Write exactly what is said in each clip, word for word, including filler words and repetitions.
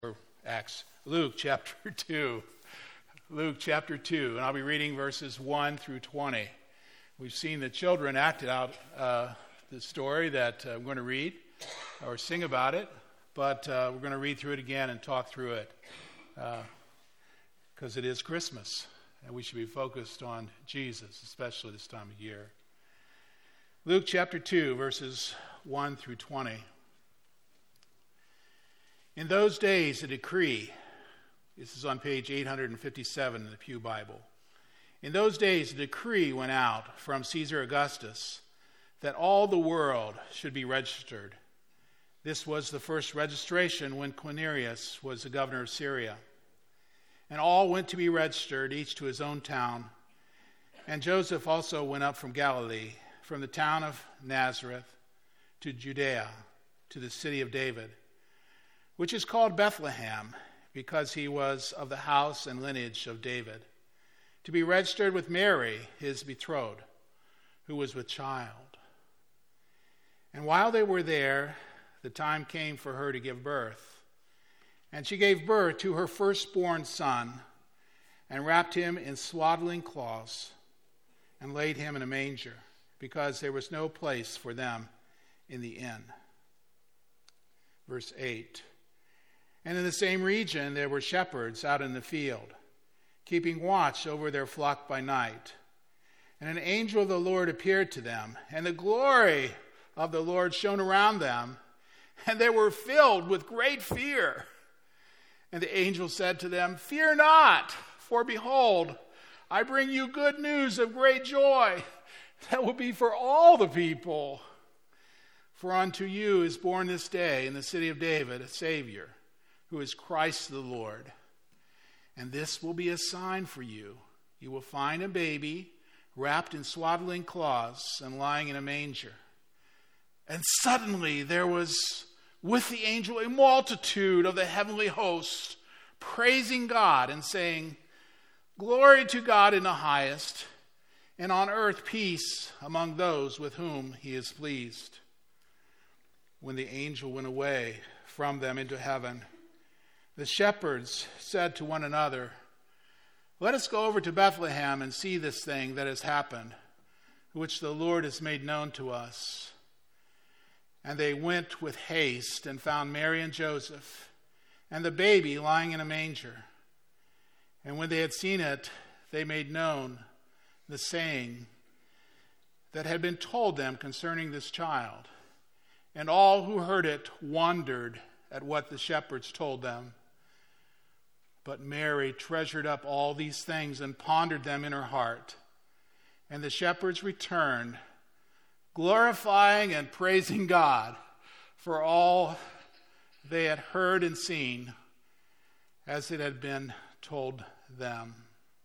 or Acts, Luke chapter two. Luke chapter two, and I'll be reading verses one through twenty. We've seen the children acted out uh, the story that uh, I'm going to read or sing about it, but uh, we're going to read through it again and talk through it because uh, it is Christmas, and we should be focused on Jesus, especially this time of year. Luke chapter two, verses one through twenty. In those days, a decree, this is on page eight hundred fifty-seven in the Pew Bible. In those days, a decree went out from Caesar Augustus that all the world should be registered. This was the first registration when Quirinius was the governor of Syria. And all went to be registered, each to his own town. And Joseph also went up from Galilee, from the town of Nazareth to Judea, to the city of David, which is called Bethlehem, because he was of the house and lineage of David, to be registered with Mary, his betrothed, who was with child. And while they were there, the time came for her to give birth. And she gave birth to her firstborn son, and wrapped him in swaddling cloths, and laid him in a manger, because there was no place for them in the inn. Verse eight. And in the same region there were shepherds out in the field, keeping watch over their flock by night. And an angel of the Lord appeared to them, and the glory of the Lord shone around them, and they were filled with great fear. And the angel said to them, "Fear not, for behold, I bring you good news of great joy that will be for all the people. For unto you is born this day in the city of David a Savior, who is Christ the Lord. And this will be a sign for you. You will find a baby wrapped in swaddling cloths and lying in a manger." And suddenly there was with the angel a multitude of the heavenly hosts, praising God and saying, "Glory to God in the highest, and on earth peace among those with whom he is pleased." When the angel went away from them into heaven, the shepherds said to one another, "Let us go over to Bethlehem and see this thing that has happened, which the Lord has made known to us." And they went with haste and found Mary and Joseph and the baby lying in a manger. And when they had seen it, they made known the saying that had been told them concerning this child. And all who heard it wondered at what the shepherds told them. But Mary treasured up all these things and pondered them in her heart. And the shepherds returned, glorifying and praising God for all they had heard and seen, as it had been told them.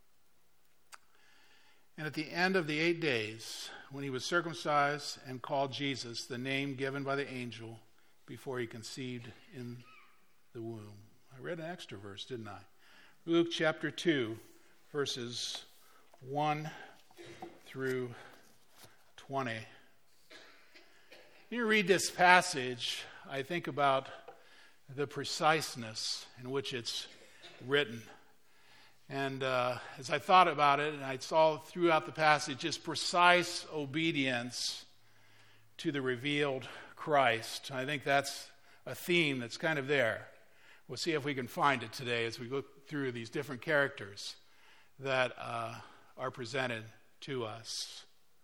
And at the end of the eight days, when he was circumcised and called Jesus, the name given by the angel before he conceived in the womb. I read an extra verse, didn't I? Luke chapter two, verses one through twenty. When you read this passage, I think about the preciseness in which it's written. And uh, as I thought about it, and I saw throughout the passage just precise obedience to the revealed Christ. I think that's a theme that's kind of there. We'll see if we can find it today as we look through these different characters that uh, are presented to us.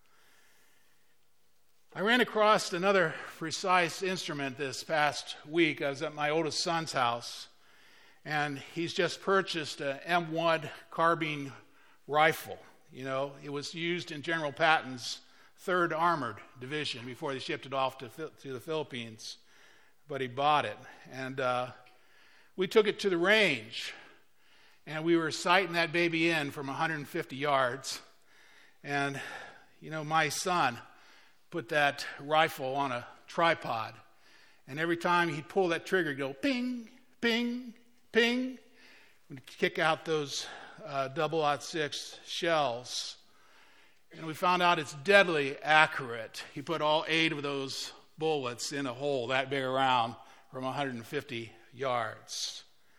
I ran across another precise instrument this past week. I was at my oldest son's house, and he's just purchased an M one carbine rifle. You know, it was used in General Patton's third Armored Division before they shipped it off to, to the Philippines. But he bought it, and uh, we took it to the range, and we were sighting that baby in from one hundred fifty yards. And, you know, my son put that rifle on a tripod, and every time he'd pull that trigger, he'd go ping, ping, ping, and kick out those uh, double aught six shells. And we found out it's deadly accurate. He put all eight of those bullets in a hole that big around from one hundred fifty yards.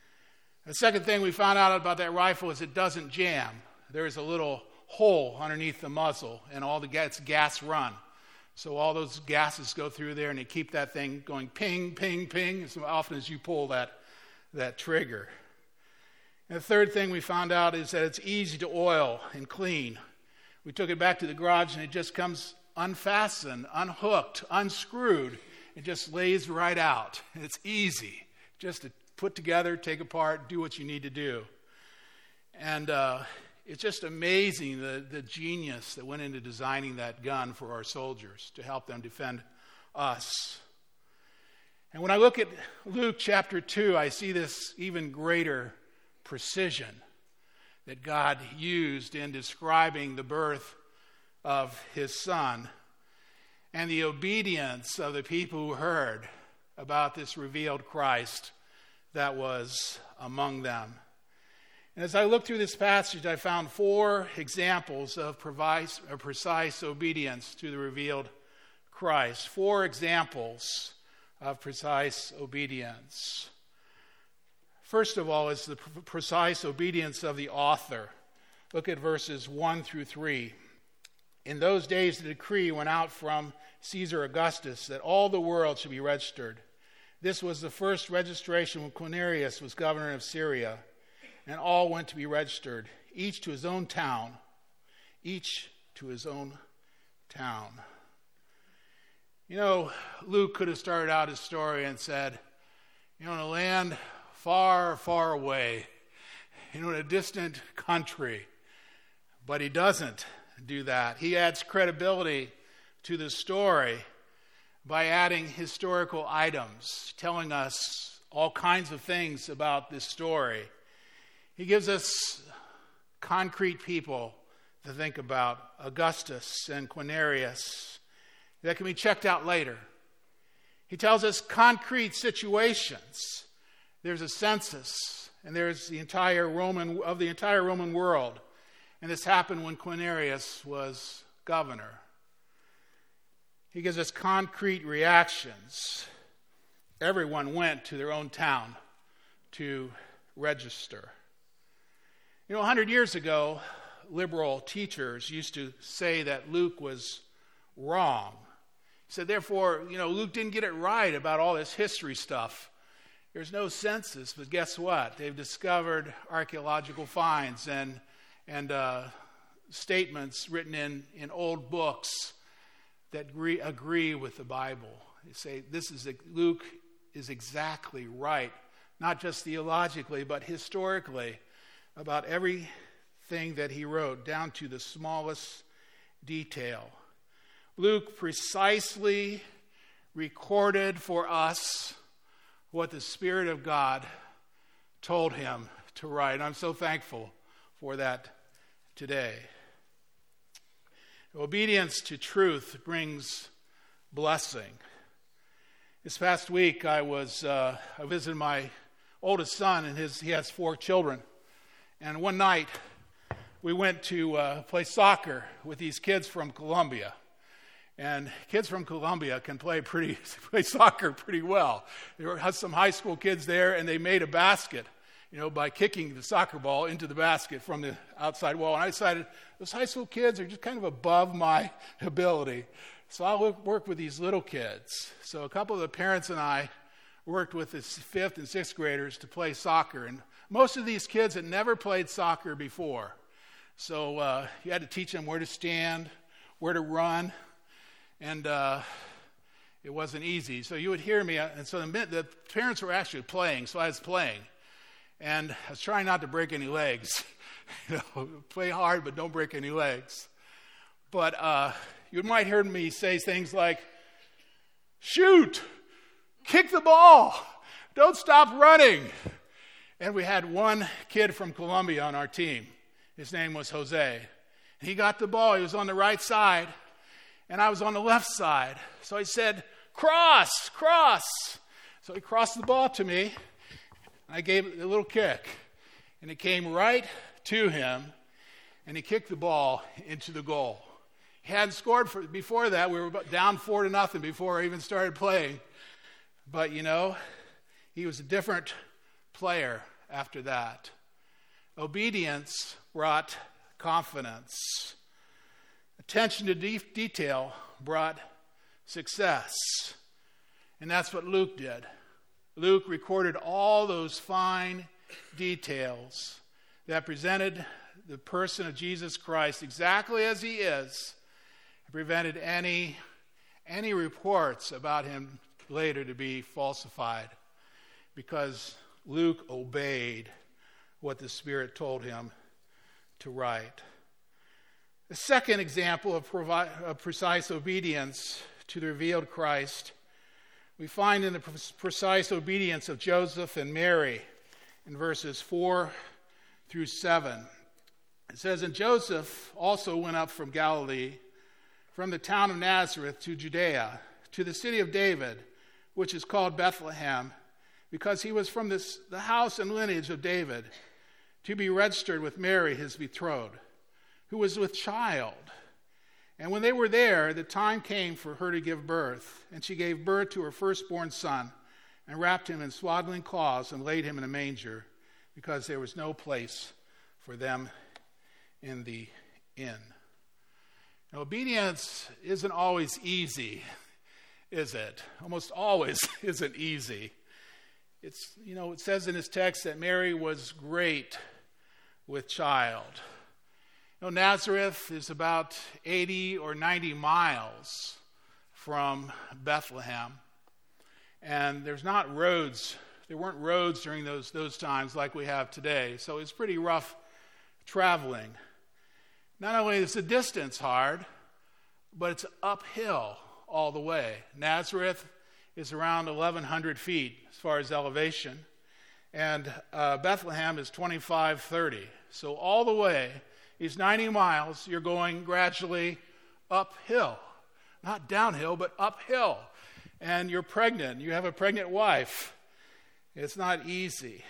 The second thing we found out about that rifle is it doesn't jam. There is a little hole underneath the muzzle, and all the gas, gas run. So all those gases go through there, and they keep that thing going ping, ping, ping, as often as you pull that, that trigger. And the third thing we found out is that it's easy to oil and clean. We took it back to the garage, and it just comes unfastened, unhooked, unscrewed. It just lays right out. And it's easy just to put together, take apart, do what you need to do. And uh, it's just amazing the, the genius that went into designing that gun for our soldiers to help them defend us. And when I look at Luke chapter two, I see this even greater precision that God used in describing the birth of his son and the obedience of the people who heard about this revealed Christ that was among them. And as I looked through this passage, I found four examples of precise, of precise obedience to the revealed Christ. Four examples of precise obedience. First of all is the precise obedience of the author. Look at verses one through three. In those days the decree went out from Caesar Augustus that all the world should be registered. This was the first registration when Quirinius was governor of Syria. And all went to be registered, each to his own town, each to his own town. You know, Luke could have started out his story and said, you know, in a land far, far away, you know, in a distant country. But he doesn't do that. He adds credibility to the story by adding historical items, telling us all kinds of things about this story. He gives us concrete people to think about, Augustus and Quirinius, that can be checked out later. He tells us concrete situations. There's a census, and there's the entire Roman of the entire Roman world, and this happened when Quirinius was governor. He gives us concrete reactions. Everyone went to their own town to register. You know, a hundred years ago, liberal teachers used to say that Luke was wrong. He said, therefore, you know, Luke didn't get it right about all this history stuff. There's no census, but guess what? They've discovered archaeological finds and and uh, statements written in, in old books that agree, agree with the Bible. They say this is Luke is exactly right, not just theologically, but historically, about everything that he wrote, down to the smallest detail. Luke precisely recorded for us what the Spirit of God told him to write. I'm so thankful for that today. Obedience to truth brings blessing. This past week, I was uh, I visited my oldest son, and his he has four children. And one night, we went to uh, play soccer with these kids from Colombia. And kids from Colombia can play pretty play soccer pretty well. There were some high school kids there, and they made a basket, you know, by kicking the soccer ball into the basket from the outside wall. And I decided those high school kids are just kind of above my ability. So I'll work with these little kids. So a couple of the parents and I worked with the fifth and sixth graders to play soccer. And most of these kids had never played soccer before. So uh, you had to teach them where to stand, where to run. And uh, it wasn't easy. So you would hear me. And so the, the parents were actually playing. So I was playing. And I was trying not to break any legs. You know, play hard, but don't break any legs. But uh, you might hear me say things like, shoot, kick the ball, don't stop running. And we had one kid from Colombia on our team. His name was Jose. He got the ball. He was on the right side, and I was on the left side. So he said, cross, cross. So he crossed the ball to me. I gave it a little kick, and it came right to him, and he kicked the ball into the goal. He hadn't scored for, before that. We were down four to nothing before I even started playing. But, you know, he was a different player after that. Obedience brought confidence. Attention to de- detail brought success. And that's what Luke did. Luke recorded all those fine details that presented the person of Jesus Christ exactly as he is, and prevented any, any reports about him later to be falsified, because Luke obeyed what the Spirit told him to write. The second example of, provi- of precise obedience to the revealed Christ we find in the pre- precise obedience of Joseph and Mary in verses four through seven. It says, "And Joseph also went up from Galilee, from the town of Nazareth to Judea, to the city of David, which is called Bethlehem, because he was from this, the house and lineage of David, to be registered with Mary, his betrothed, who was with child. And when they were there, the time came for her to give birth. And she gave birth to her firstborn son, and wrapped him in swaddling cloths, and laid him in a manger, because there was no place for them in the inn." Now, obedience isn't always easy, is it? Almost always isn't easy. It's, you know, it says in this text that Mary was great with child. You know, Nazareth is about eighty or ninety miles from Bethlehem. And there's not roads. There weren't roads during those, those times like we have today. So it's pretty rough traveling. Not only is the distance hard, but it's uphill all the way. Nazareth is around eleven hundred feet as far as elevation. And uh, Bethlehem is twenty-five thirty. So all the way, these ninety miles, you're going gradually uphill. Not downhill, but uphill. And you're pregnant. You have a pregnant wife. It's not easy.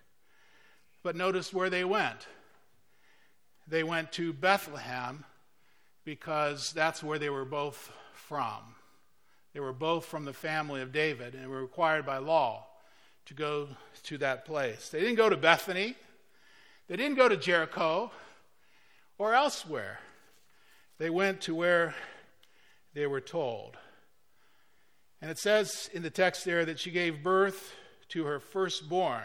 But notice where they went. They went to Bethlehem because that's where they were both from. They were both from the family of David and were required by law to go to that place. They didn't go to Bethany. They didn't go to Jericho or elsewhere. They went to where they were told. And it says in the text there that she gave birth to her firstborn.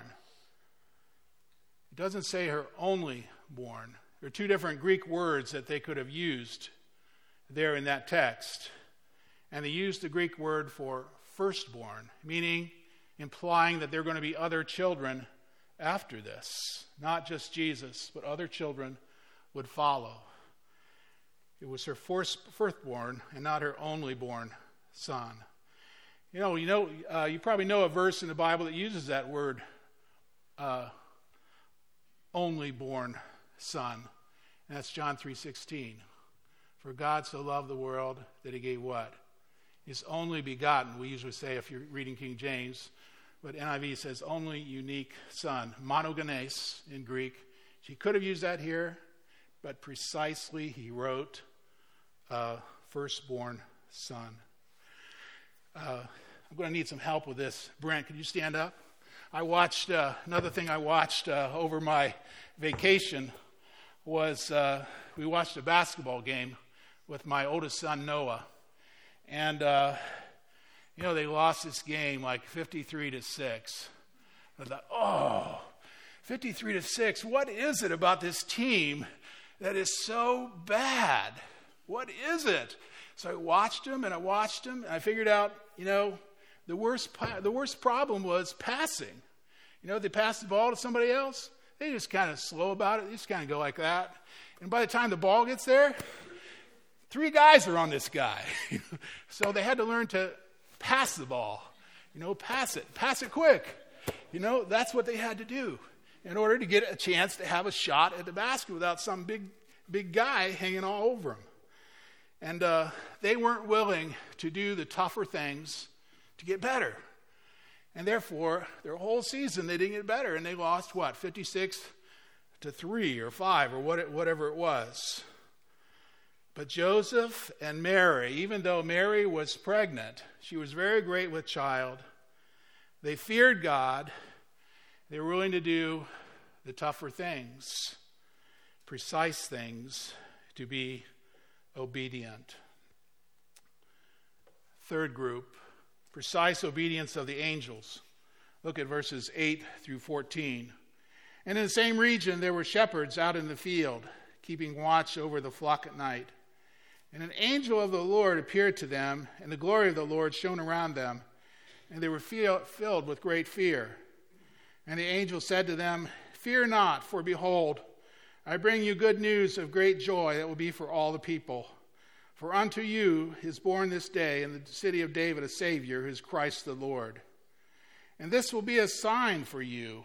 It doesn't say her only born. There are two different Greek words that they could have used there in that text. And they used the Greek word for firstborn, meaning implying that there are going to be other children after this. Not just Jesus, but other children would follow. It was her firstborn and not her only born son. You know, you know, uh, you probably know a verse in the Bible that uses that word, uh, only born son. And that's John three sixteen. For God so loved the world that he gave what? His only begotten. We usually say, if you're reading King James, but N I V says only unique son. Monogenes in Greek. She could have used that here, but precisely he wrote uh, firstborn son. Uh, I'm going to need some help with this. Brent, could you stand up? I watched, uh, another thing I watched uh, over my vacation was uh, we watched a basketball game with my oldest son, Noah. And, uh, you know, they lost this game like fifty-three to six. I thought, oh, fifty-three to six, what is it about this team that is so bad? What is it? So I watched them and I watched them and I figured out, you know, the worst the worst problem was passing. You know, they pass the ball to somebody else, they just kind of slow about it. They just kind of go like that. And by the time the ball gets there, three guys are on this guy. So they had to learn to pass the ball. You know, pass it. Pass it quick. You know, that's what they had to do in order to get a chance to have a shot at the basket without some big, big guy hanging all over them. And uh, they weren't willing to do the tougher things to get better. And therefore, their whole season, they didn't get better. And they lost, what, fifty-six to three or five or what, whatever it was. But Joseph and Mary, even though Mary was pregnant, she was very great with child. They feared God, They were willing to do the tougher things, precise things, to be obedient. Third group, precise obedience of the angels. Look at verses eight through fourteen. And in the same region there were shepherds out in the field, keeping watch over the flock at night. And an angel of the Lord appeared to them, and the glory of the Lord shone around them, and they were filled with great fear. And the angel said to them, "Fear not, for behold, I bring you good news of great joy that will be for all the people. For unto you is born this day in the city of David a Savior, who is Christ the Lord. And this will be a sign for you.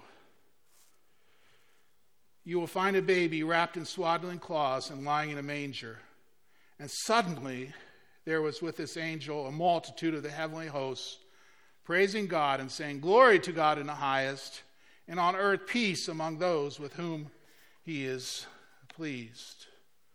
You will find a baby wrapped in swaddling cloths and lying in a manger." And suddenly there was with this angel a multitude of the heavenly hosts, praising God and saying, "Glory to God in the highest, and on earth peace among those with whom he is pleased."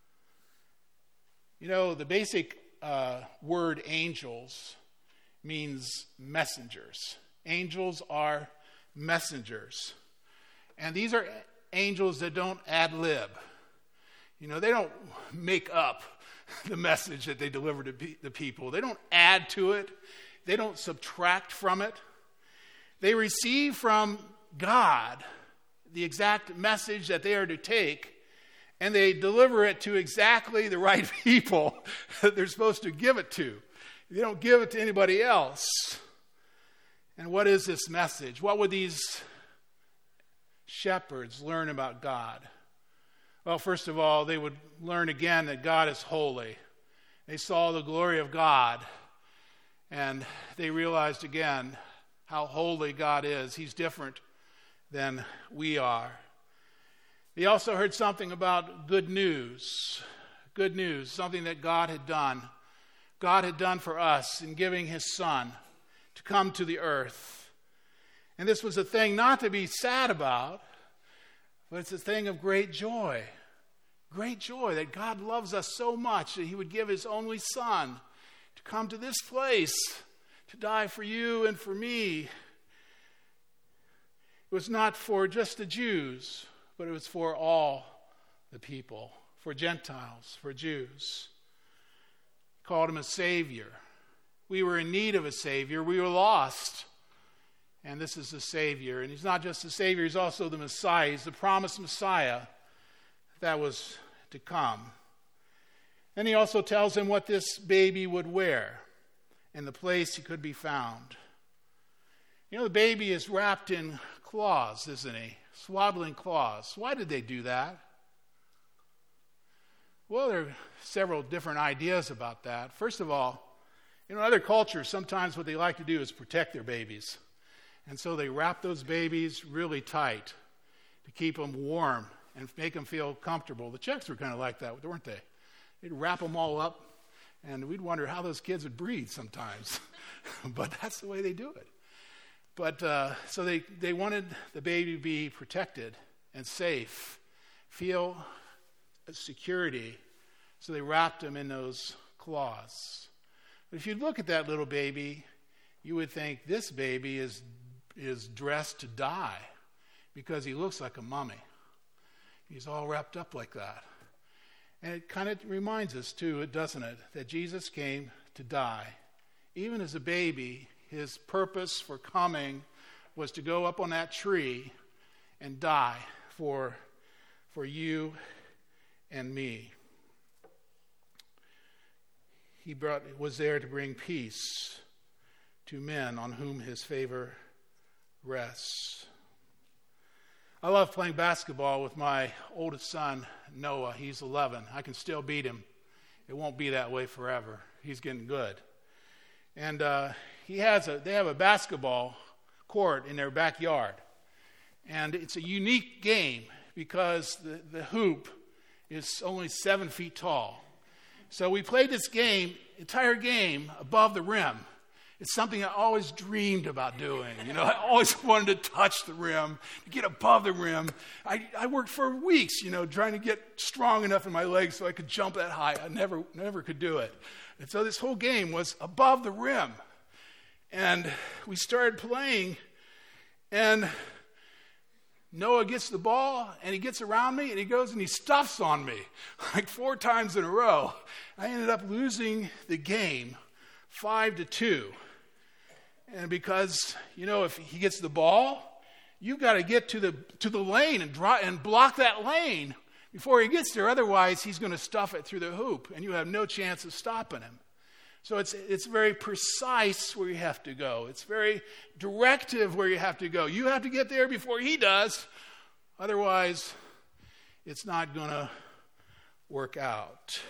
You know, the basic uh, word angels means messengers. Angels are messengers. And these are angels that don't ad lib. You know, they don't make up the message that they deliver to be, the people. They don't add to it. They don't subtract from it. They receive from God the exact message that they are to take, and they deliver it to exactly the right people that they're supposed to give it to. They don't give it to anybody else. And what is this message? What would these shepherds learn about God? Well, first of all, they would learn again that God is holy. They saw the glory of God, and they realized again how holy God is. He's different than we are. They also heard something about good news. Good news, something that God had done. God had done for us in giving his Son to come to the earth. And this was a thing not to be sad about, but it's a thing of great joy. Great joy that God loves us so much that he would give his only Son to come to this place to die for you and for me. It was not for just the Jews, but it was for all the people, for Gentiles, for Jews. He called him a Savior. We were in need of a Savior. We were lost. And this is the Savior. And he's not just the Savior, he's also the Messiah. He's the promised Messiah that was to come. And he also tells him what this baby would wear and the place he could be found. You know, the baby is wrapped in cloths, isn't he? Swaddling cloths. Why did they do that? Well, there are several different ideas about that. First of all, you know, other cultures, sometimes what they like to do is protect their babies. And so they wrap those babies really tight to keep them warm and make them feel comfortable. The Czechs were kind of like that, weren't they? They'd wrap them all up, and we'd wonder how those kids would breathe sometimes. But that's the way they do it. But uh, so they, they wanted the baby to be protected and safe, feel security. So they wrapped him in those cloths. But if you look at that little baby, you would think this baby is is dressed to die because he looks like a mummy. He's all wrapped up like that. And it kind of reminds us too, doesn't it, that Jesus came to die. Even as a baby, his purpose for coming was to go up on that tree and die for, for you and me. He brought, was there to bring peace to men on whom his favor rests. I love playing basketball with my oldest son, Noah. He's eleven. I can still beat him. It won't be that way forever. He's getting good. And uh, he has a. They have a basketball court in their backyard. And it's a unique game because the, the hoop is only seven feet tall. So we played this game, entire game, above the rim. It's something I always dreamed about doing. You know, I always wanted to touch the rim, to get above the rim. I, I worked for weeks, you know, trying to get strong enough in my legs so I could jump that high. I never, never could do it. And so this whole game was above the rim. And we started playing, and Noah gets the ball, and he gets around me, and he goes and he stuffs on me like four times in a row. I ended up losing the game five to two. And because, you know, if he gets the ball, you've got to get to the to the lane and draw, and block that lane before he gets there. Otherwise, he's going to stuff it through the hoop, and you have no chance of stopping him. So it's it's very precise where you have to go. It's very directive where you have to go. You have to get there before he does. Otherwise, it's not going to work out.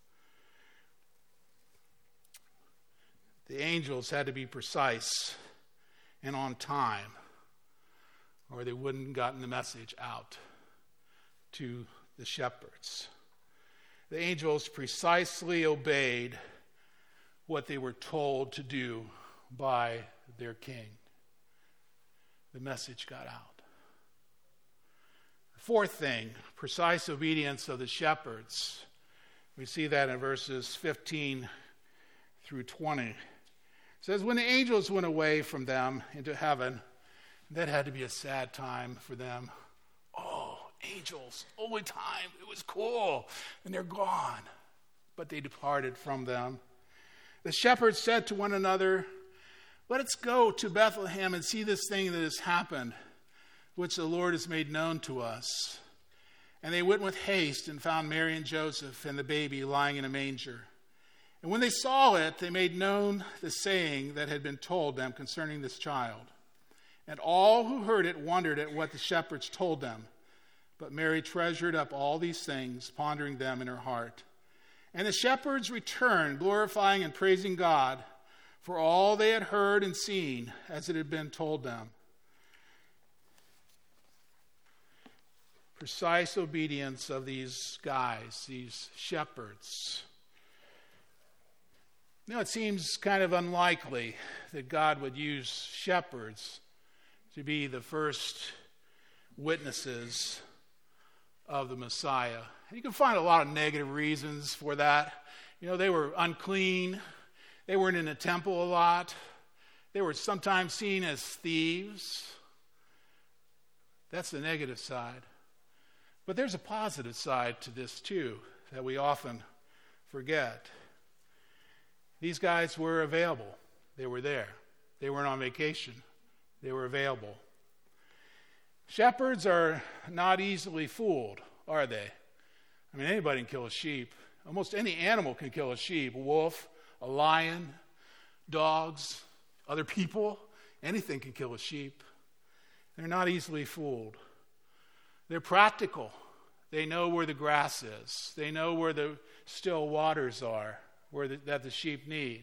The angels had to be precise and on time, or they wouldn't have gotten the message out to the shepherds. The angels precisely obeyed what they were told to do by their king. The message got out. The fourth thing, precise obedience of the shepherds. We see that in verses fifteen through twenty. It says, when the angels went away from them into heaven, that had to be a sad time for them. Oh, angels, only time. It was cool. And they're gone. But they departed from them. The shepherds said to one another, let us go to Bethlehem and see this thing that has happened, which the Lord has made known to us. And they went with haste and found Mary and Joseph and the baby lying in a manger. And when they saw it, they made known the saying that had been told them concerning this child. And all who heard it wondered at what the shepherds told them. But Mary treasured up all these things, pondering them in her heart. And the shepherds returned, glorifying and praising God for all they had heard and seen as it had been told them. Precise obedience of these guys, these shepherds. Now, it seems kind of unlikely that God would use shepherds to be the first witnesses of the Messiah. You can find a lot of negative reasons for that. You know, they were unclean. They weren't in the temple a lot. They were sometimes seen as thieves. That's the negative side. But there's a positive side to this too that we often forget. These guys were available. They were there. They weren't on vacation. They were available. Shepherds are not easily fooled, are they? I mean, anybody can kill a sheep. Almost any animal can kill a sheep. A wolf, a lion, dogs, other people. Anything can kill a sheep. They're not easily fooled. They're practical. They know where the grass is. They know where the still waters are, where the, that the sheep need.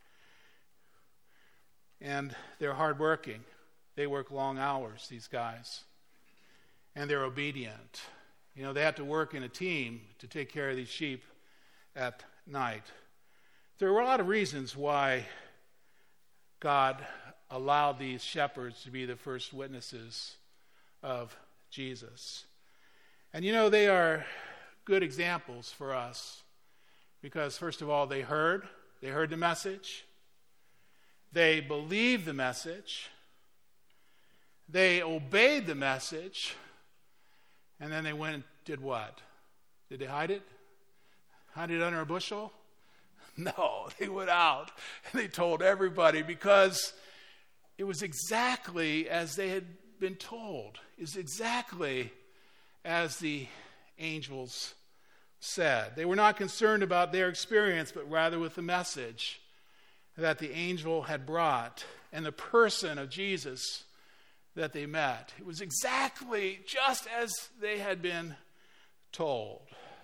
And they're hardworking. They work long hours, these guys. And they're obedient. You know, they have to work in a team to take care of these sheep at night. There were a lot of reasons why God allowed these shepherds to be the first witnesses of Jesus. And you know, they are good examples for us because, first of all, they heard. They heard the message. They believed the message. They obeyed the message. And then they went and did what? Did they hide it? Hide it under a bushel? No, they went out and they told everybody because it was exactly as they had been told. It's exactly as the angels said. They were not concerned about their experience, but rather with the message that the angel had brought and the person of Jesus that they met. It was exactly just as they had been told.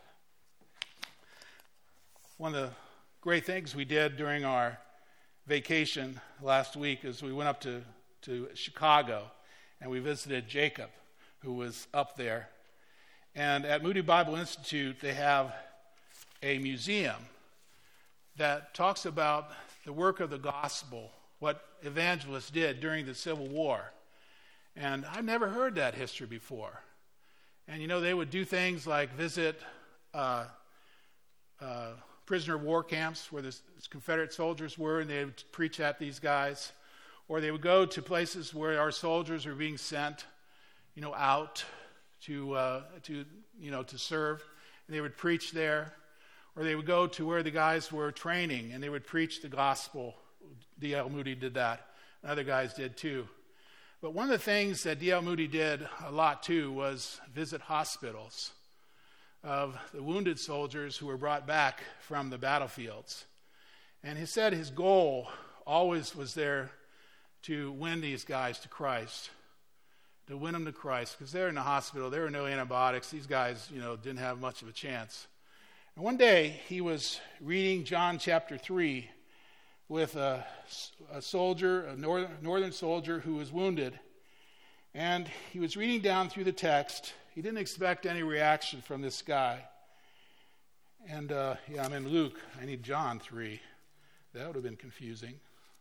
One of the great things we did during our vacation last week is we went up to, to Chicago and we visited Jacob, who was up there. And at Moody Bible Institute, they have a museum that talks about the work of the gospel, what evangelists did during the Civil War. And I've never heard that history before. And, you know, they would do things like visit uh, uh, prisoner of war camps where the Confederate soldiers were, and they would preach at these guys. Or they would go to places where our soldiers were being sent you know, out to, uh, to you know, to serve. And they would preach there. Or they would go to where the guys were training, and they would preach the gospel. D L Moody did that. And other guys did too. But one of the things that D L Moody did a lot too was visit hospitals of the wounded soldiers who were brought back from the battlefields. And he said his goal always was there to win these guys to Christ, to win them to Christ, because they're in the hospital. There were no antibiotics. These guys, you know, didn't have much of a chance. And one day he was reading John chapter three with a, a soldier, a northern, northern soldier who was wounded. And he was reading down through the text. He didn't expect any reaction from this guy. And, uh, yeah, I'm in Luke. I need John three. That would have been confusing.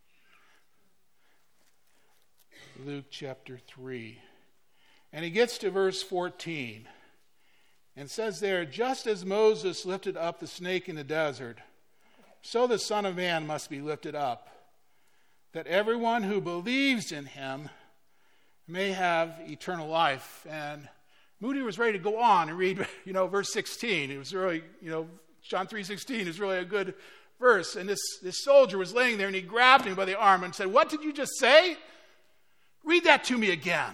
Luke chapter three. And he gets to verse fourteen. And says there, just as Moses lifted up the snake in the desert, so the Son of Man must be lifted up, that everyone who believes in him may have eternal life. And Moody was ready to go on and read, you know, verse sixteen. It was really, you know, John three sixteen is really a good verse. And this, this soldier was laying there, and he grabbed him by the arm and said, what did you just say? Read that to me again.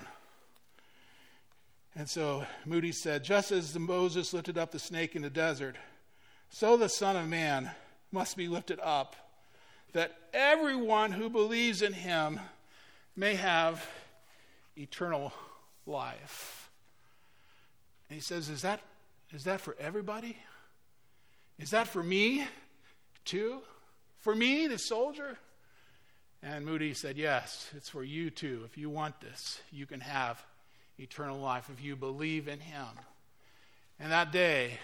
And so Moody said, just as Moses lifted up the snake in the desert, so the Son of Man must be lifted up, that everyone who believes in him may have eternal life. And he says, is that, is that for everybody? Is that for me too? For me, the soldier? And Moody said, yes, it's for you too. If you want this, you can have eternal life if you believe in him. And that day,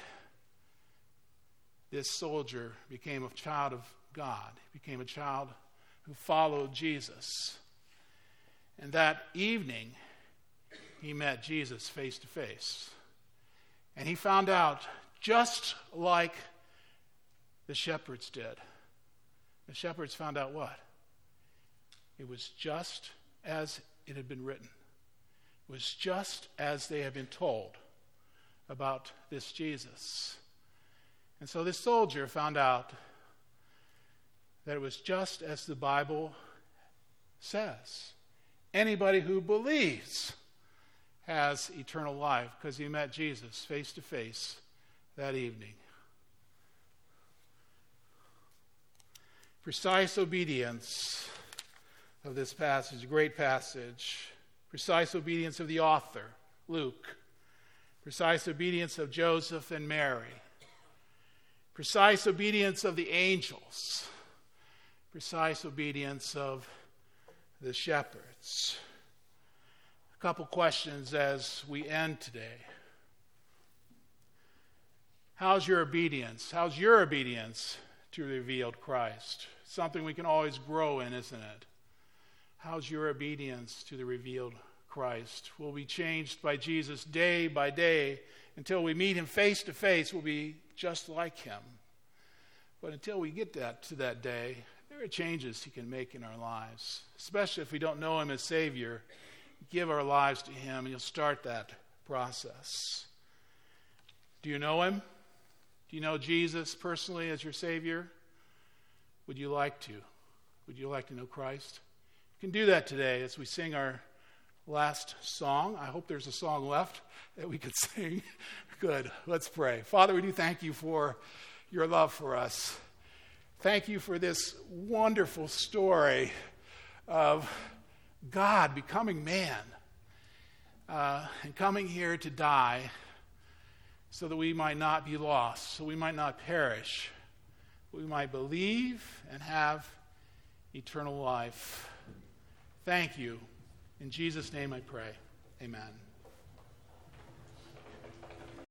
this soldier became a child of God. He became a child who followed Jesus. And that evening, he met Jesus face to face. And he found out, just like the shepherds did. The shepherds found out what? It was just as it had been written. Was just as they had been told about this Jesus. And so this soldier found out that it was just as the Bible says. Anybody who believes has eternal life, because he met Jesus face to face that evening. Precise obedience of this passage, a great passage. Precise obedience of the author, Luke. Precise obedience of Joseph and Mary. Precise obedience of the angels. Precise obedience of the shepherds. A couple questions as we end today. How's your obedience? How's your obedience to the revealed Christ? Something we can always grow in, isn't it? How's your obedience to the revealed Christ? We'll be changed by Jesus day by day. Until we meet him face to face, we'll be just like him. But until we get that to that day, there are changes he can make in our lives. Especially if we don't know him as Savior, give our lives to him and you'll start that process. Do you know him? Do you know Jesus personally as your Savior? Would you like to? Would you like to know Christ? You can do that today as we sing our last song. I hope there's a song left that we could sing. Good. Let's pray. Father, we do thank you for your love for us. Thank you for this wonderful story of God becoming man uh, and coming here to die so that we might not be lost, so we might not perish, we might believe and have eternal life. Thank you. In Jesus' name I pray. Amen.